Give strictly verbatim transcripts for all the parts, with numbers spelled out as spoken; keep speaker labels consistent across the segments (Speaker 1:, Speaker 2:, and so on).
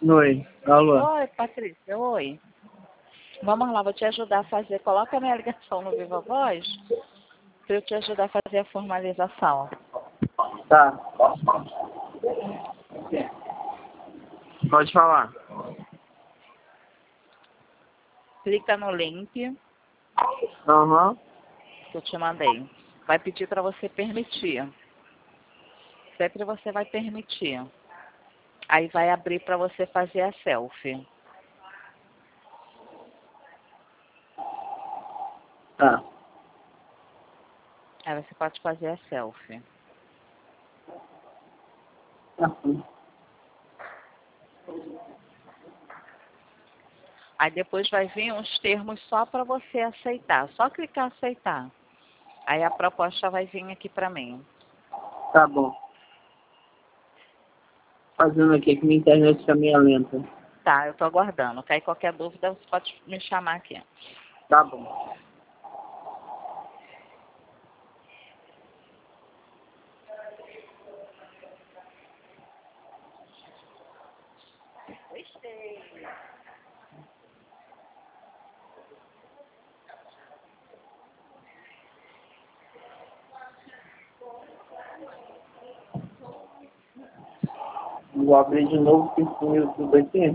Speaker 1: Oi, alô.
Speaker 2: Oi, Patrícia, oi. Vamos lá, vou te ajudar a fazer. Coloca a minha ligação no Viva Voz para eu te ajudar a fazer a formalização.
Speaker 1: Tá. Pode falar.
Speaker 2: Clica no link
Speaker 1: Aham. Uhum.
Speaker 2: que eu te mandei. Vai pedir para você permitir. Sempre você vai permitir. Aí vai abrir para você fazer a selfie.
Speaker 1: Tá.
Speaker 2: Aí você pode fazer a selfie.
Speaker 1: Tá.
Speaker 2: Aí depois vai vir uns termos só para você aceitar. Só clicar aceitar. Aí a proposta vai vir aqui para mim.
Speaker 1: Tá bom. Fazendo aqui que minha internet tá meio lenta.
Speaker 2: Tá, eu tô aguardando. Cair qualquer dúvida, você pode me chamar aqui.
Speaker 1: Tá bom. Vou abrir de novo o YouTube aqui.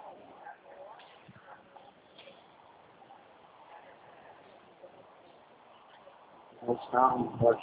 Speaker 1: Vou mostrar um pote.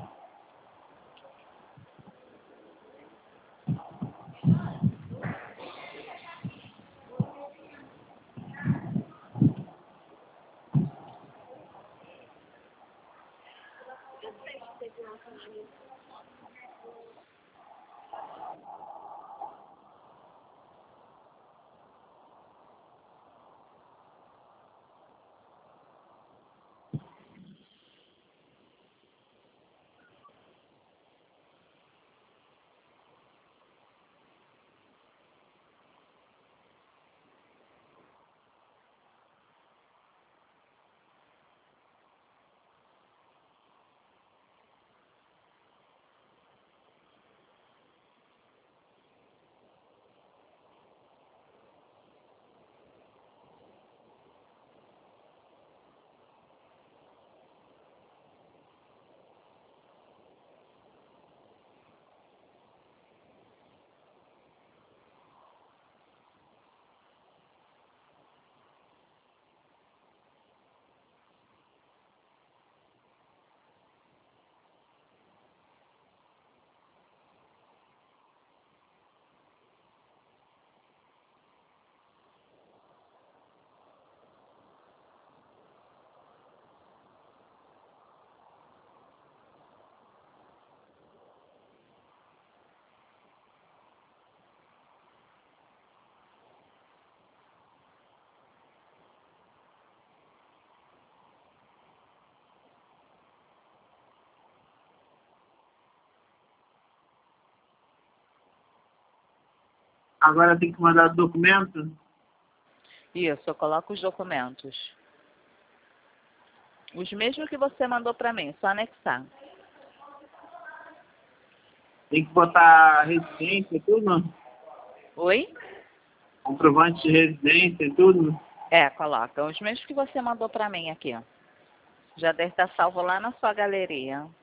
Speaker 1: Agora tem que mandar documento?
Speaker 2: Isso, eu coloco os documentos. Os mesmos que você mandou para mim, só anexar.
Speaker 1: Tem que botar residência e tudo?
Speaker 2: Oi?
Speaker 1: Comprovante de residência e tudo?
Speaker 2: É, coloca. Os mesmos que você mandou para mim aqui. Já deve estar salvo lá na sua galeria.